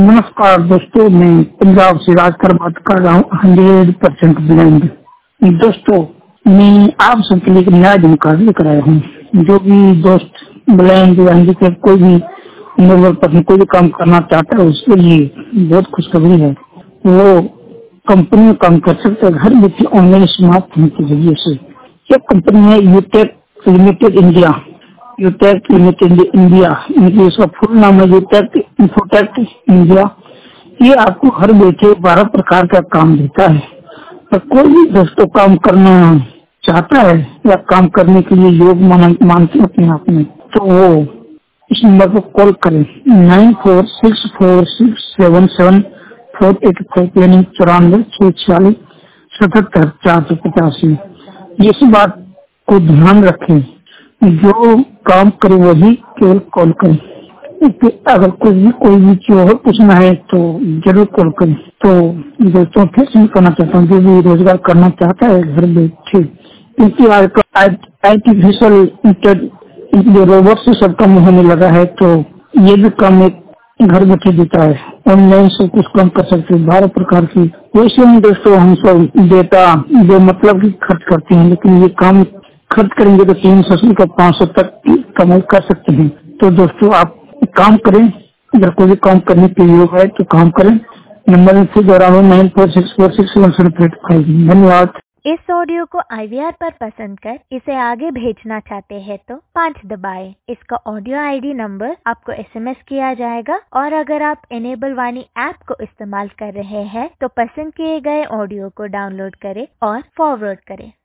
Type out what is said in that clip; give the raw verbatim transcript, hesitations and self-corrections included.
नमस्कार दोस्तों, मैं पंजाब से राजकर बात कर रहा हूँ। Hundred percent blend. दोस्तों, मैं आप सबके लिए एक नया जानकारी लेकर आया हूँ। जो भी दोस्त ब्लेंड या हैंडीकैप कोई भी नॉर्मल पर्सन कोई भी काम करना चाहता है, उसके लिए बहुत खुशखबरी है। वो कंपनी में काम कर सकते हैं घर बैठे ऑनलाइन स्मार्टफोन के जरिए से। ये कंपनी है Utech limited India. Utech limited India, इनकी इसका फुल नाम है यूटेक इंफोटेक इंडिया। ये आपको घर बैठे बारह प्रकार का काम देता है। तो कोई भी दोस्तों काम करना चाहता है या काम करने के लिए योग मानते हैं अपने आप में, तो वो इस नंबर पर कॉल करें nine four six four six seven seven four eight four यानी चौरानवे छह छियालीस सतहत्तर चार सौ पचासी। इस बात को ध्यान रखें, जो काम करे वही केवल कॉल करें। अगर कोई भी कोई भी चीज और पूछना है तो जरूर कॉल करें। तो दोस्तों, फिर से कहना चाहता हूँ, जो भी रोजगार करना चाहता है घर बैठे, क्योंकि आर्टिफिशियल जो रोबोट से सब काम होने लगा है, तो ये भी काम एक घर बैठे देता है। ऑनलाइन से कुछ काम कर सकते हैं बारह प्रकार की। वैसे हम दोस्तों हम सब डेटा जो मतलब की खर्च करते हैं, लेकिन ये काम खर्च करेंगे तो तीन सौ से पाँच सौ तक की कमाई कर सकते हैं। तो दोस्तों, आप काम करें। अगर कोई भी काम करने के योग है तो काम करें। नंबर फिर दोहराओ nine four six four six one seven eight five. धन्यवाद। इस ऑडियो को आई वी आर पर पसंद कर इसे आगे भेजना चाहते हैं तो पाँच दबाएं। इसका ऑडियो आई डी नंबर आपको एस एम एस किया जाएगा, और अगर आप इनेबल वाणी ऐप को इस्तेमाल कर रहे हैं तो पसंद किए गए ऑडियो को डाउनलोड करें और फॉरवर्ड करें।